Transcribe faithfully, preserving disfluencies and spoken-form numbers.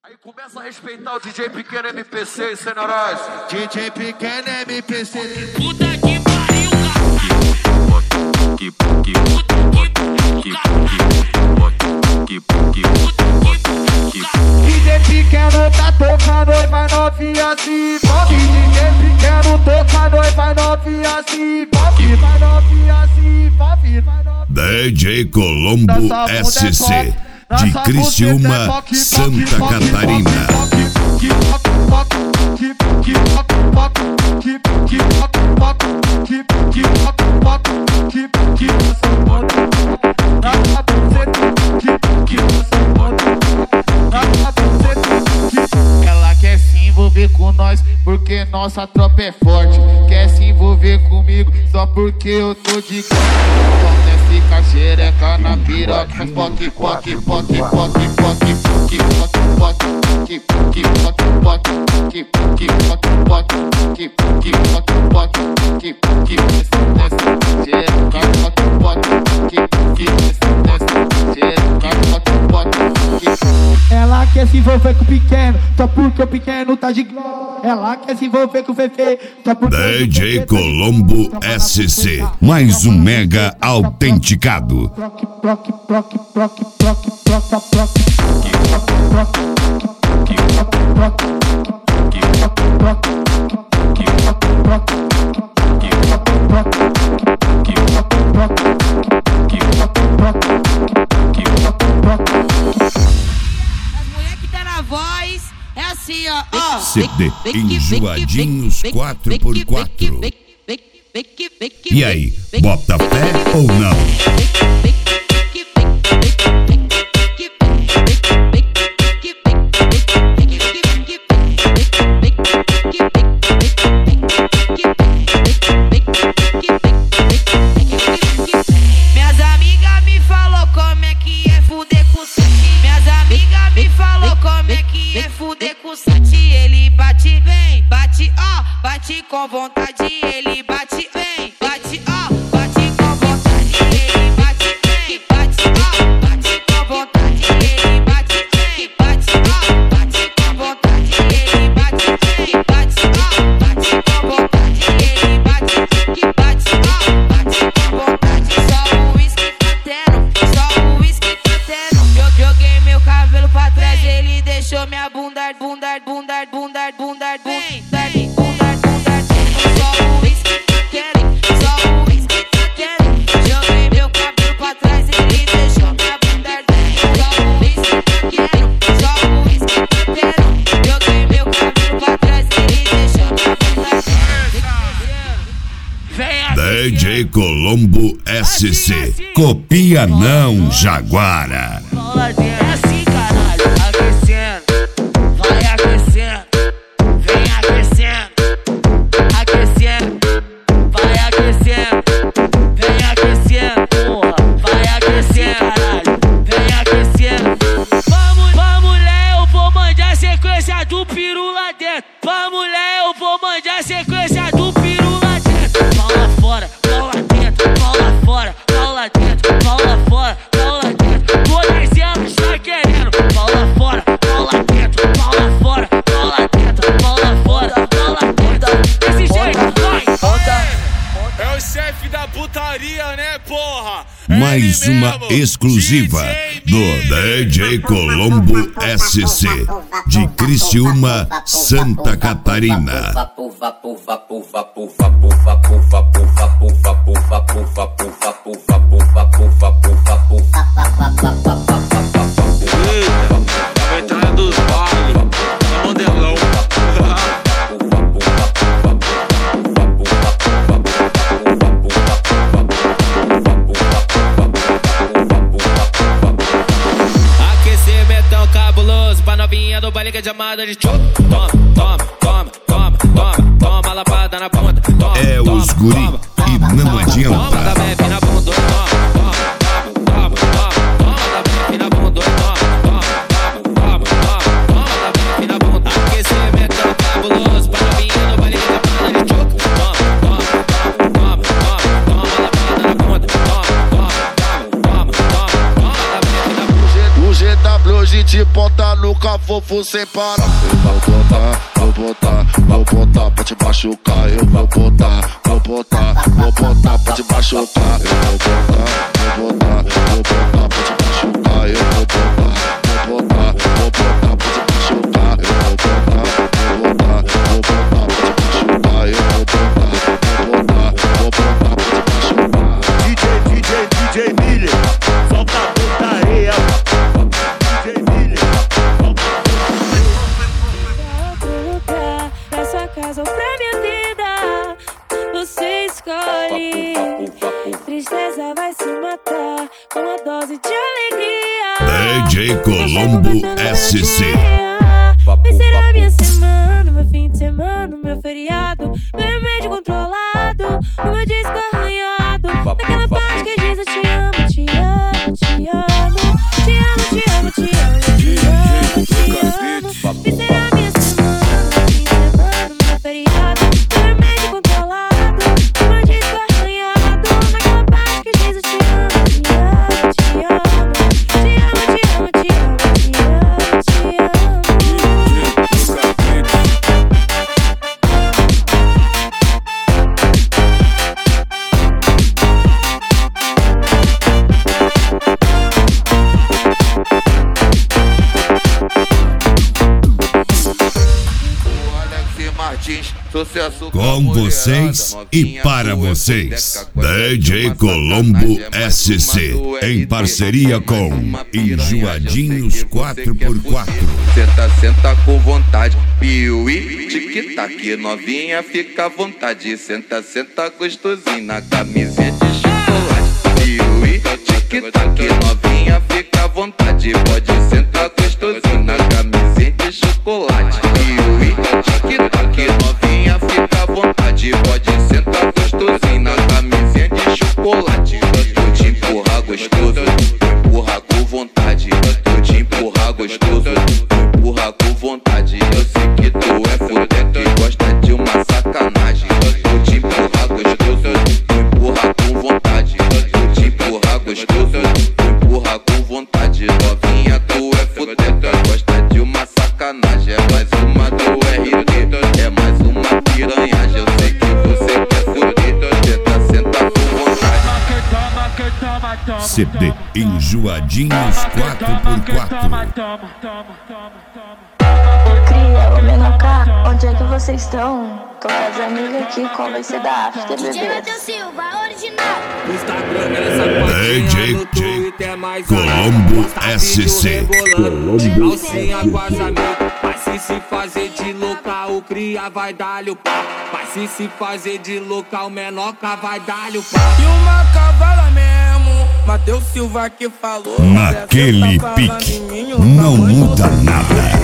Aí começa a respeitar o D J Pequeno M P C, Senhoras. D J Pequeno M P C. Puta que pariu, D J Pequeno tá tocando e vai novinha se envolve. D J Pequeno tocando e vai novinha se envolve. Vai novinha se envolve. D J Colombo S C de Criciúma, Santa Catarina. Ela quer se envolver com nós porque nossa tropa é forte. Quer se envolver comigo só porque eu tô de corte. Então desce com a xereca na piroca, faz poque, poque, poque, poque, poque, poque, poque, poque, poque, poque, poque, poque, poque, poque, poque, poque, poque, poque, desce, xereca, poque, poque, poque, desce, xereca, poque, poque. Ela quer se envolver com o pequeno só porque o pequeno tá de glória. Ela quer se envolver com o Fefe só porque D J Colombo S C, mais um mega autenticado. é assim, ó, ó. C D Enjoadinhos quatro por quatro. E aí, bota fé ou não? Minhas amigas me falou como é que é fuder com sete. Minhas amigas me falou como é que é fuder com sete. Ele bate, vem, bate, ó, bate com vontade. Ele bate, vem, bate, ó, bate com vontade. Ele bate, vem, bate, ó, bate com vontade. Ele bate, vem, bate, ó, bate com vontade. Ele bate, vem, bate, ó, bate com vontade. Ele bate, vem, bate, ó, bate com vontade. Só o uísque tá tendo, só o uísque tá tendo. Eu joguei meu cabelo pra trás, ele deixou minha bunda, bunda, bunda, bunda, bunda, bunda, bunda, bunda. Só o uísque tá querendo, só o uísque tá querendo. Joguei meu cabelo pra trás, ele deixou minha bunda. Só o uísque tá querendo, só o uísque tá querendo. Joguei meu cabelo pra trás, ele deixou minha bunda. D J Colombo S C, copia não, Jaguara. É assim, caralho, aquecendo, vai aquecendo, vem aquecendo, aquecendo, vai aquecendo, vem aquecendo, porra, vai aquecendo, caralho, vem aquecendo. Vamos, vamos, mulher, eu vou mandar a sequência do peru lá dentro. Vamos, mulher, eu vou mandar a sequência do peru lá dentro. Pau lá fora, pau lá dentro, pau lá fora, pau lá dentro, pau lá fora, pau lá dentro. Todas elas tá querendo. Pau lá fora, pau lá dentro, pau lá fora, pau lá dentro, pau lá fora, pau lá dentro. Desse jeito, vai! É o chefe da putaria, né, porra? Mais uma exclusiva do D J Colombo S C de Criciúma, Santa Catarina. Entrada dos bailes, é modelão. Aquecimento cabuloso pra novinha do baile que é chamada de tchô. Toma, toma, toma, toma, toma, toma lapada na bunda. Toma, É os guri e não toma, adianta. da bebe na bunda. Toma, toma, toma, toma, toma da bebe na bunda. Toma, toma, toma, toma, toma da bebe na bunda. Aquecimento cabuloso pra novinha do baile que é chamada de tchô. Toma, toma, toma, toma, toma lapada na bunda. Toma, toma, toma, toma, toma da bebe na bunda. O G W de ponta nunca foi fofo sem parar. Eu vou botar, vou botar, vou botar pra te machucar. Eu vou botar, vou botar, vou botar pra te machucar. Eu vou botar, vou botar, vou botar pra te machucar. Eu vou botar, vou botar, vou botar pra te machucar. Eu vou botar, vou botar, vou botar pra te machucar. Eu vou botar, vou botar, vou botar pra te machucar. D J, D J, D J Miller, solta a putaria. D J Miller, solta a putaria. Pra sua casa ou pra minha vida, você escolhe. Tristeza vai se matar com uma dose de alegria. D J Colombo S C. Vai ser a minha semana, meu fim de semana, meu feriado, meu remédio controlado, o meu disco arranhado. Naquela parte que diz eu te amo, te amo, te amo, te amo, te amo, te amo, te amo, te amo. Vai ser a minha semana, meu fim de semana, meu feriado, meu remédio controlado, o meu disco arranhado. Naquela parte que diz eu te amo, te amo, te amo, te amo, te amo, te amo, te amo, te amo. Com vocês e para vocês, D J Colombo S C, em parceria com Enjoadinhos quatro por quatro. Senta, senta com vontade, piuí, tic-tac, novinha fica à vontade. Senta, senta gostosinho na camisinha de chocolate. Piuí, tic-tac, novinha fica à vontade. Pode sentar gostosinho na camisinha de chocolate. Piuí, tic-tac, novinha fica à vontade. Pode sentar gostosinho na camisinha de chocolate. Vou te empurrar gostoso, empurrar com vontade. Vou te empurrar gostoso, empurrar com vontade. Eu sei que tu é fudeto e gosta de uma sacanagem. Vou te empurrar gostoso, empurrar com vontade. Vou te empurrar gostoso, empurrar com vontade. Novinha, tu é fudeto e gosta de uma sacanagem. É mais uma do R T, é mais uma piranhagem. Eu sei que você quer fuder, tenta sentar com vontade. C D Enjoadinhos quatro por quatro. Cria, o Menoká, onde é que vocês estão? Tô com as amigas aqui, qual vai ser da after, bebê? D J Matheus Silva, original. D J Colombo S C. Calcinha com as amigas, mas se se fazer de louca, o cria vai dar-lhe o pau. Mas se se fazer de louca, o Menoká vai dar-lhe o pau. E uma cavala mesmo, Matheus Silva que falou. Naquele pique, não muda nada.